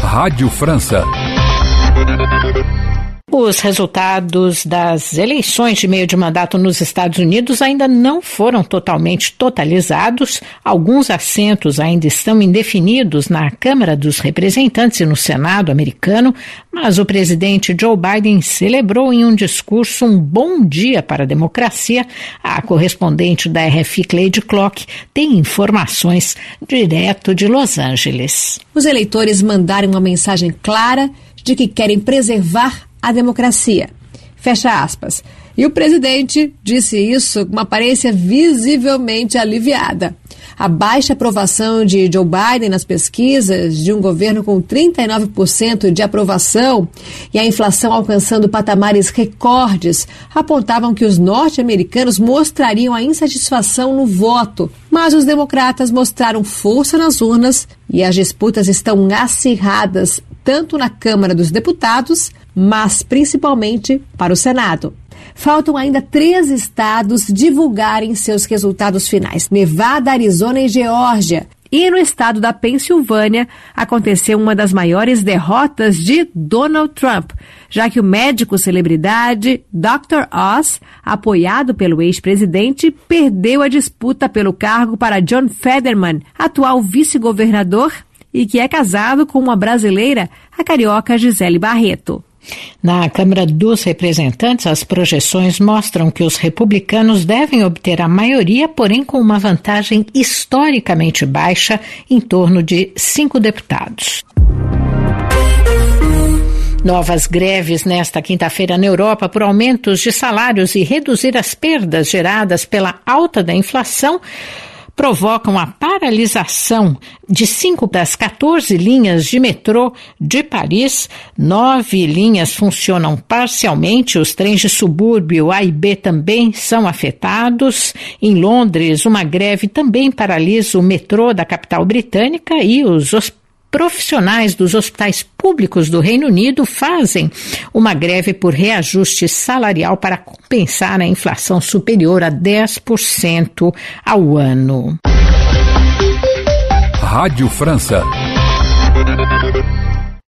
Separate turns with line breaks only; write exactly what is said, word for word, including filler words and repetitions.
Rádio França.
Os resultados das eleições de meio de mandato nos Estados Unidos ainda não foram totalmente totalizados. Alguns assentos ainda estão indefinidos na Câmara dos Representantes e no Senado americano, mas o presidente Joe Biden celebrou em um discurso um bom dia para a democracia. A correspondente da R F I, Cleide Clock, tem informações direto de Los Angeles.
Os eleitores mandaram uma mensagem clara de que querem preservar a democracia. Fecha aspas. E o presidente disse isso com uma aparência visivelmente aliviada. A baixa aprovação de Joe Biden nas pesquisas, de um governo com trinta e nove por cento de aprovação e a inflação alcançando patamares recordes, apontavam que os norte-americanos mostrariam a insatisfação no voto. Mas os democratas mostraram força nas urnas e as disputas estão acirradas tanto na Câmara dos Deputados, mas principalmente para o Senado. Faltam ainda três estados divulgarem seus resultados finais: Nevada, Arizona e Geórgia. E no estado da Pensilvânia aconteceu uma das maiores derrotas de Donald Trump, já que o médico celebridade doutor Oz, apoiado pelo ex-presidente, perdeu a disputa pelo cargo para John Fetterman, atual vice-governador e que é casado com uma brasileira, a carioca Gisele Barreto.
Na Câmara dos Representantes, as projeções mostram que os republicanos devem obter a maioria, porém com uma vantagem historicamente baixa, em torno de cinco deputados. Novas greves nesta quinta-feira na Europa por aumentos de salários e reduzir as perdas geradas pela alta da inflação provocam a paralisação de cinco das quatorze linhas de metrô de Paris. Nove linhas funcionam parcialmente, os trens de subúrbio A e B também são afetados. Em Londres, uma greve também paralisa o metrô da capital britânica e os hospitais. Profissionais dos hospitais públicos do Reino Unido fazem uma greve por reajuste salarial para compensar a inflação superior a dez por cento ao ano.
Rádio França.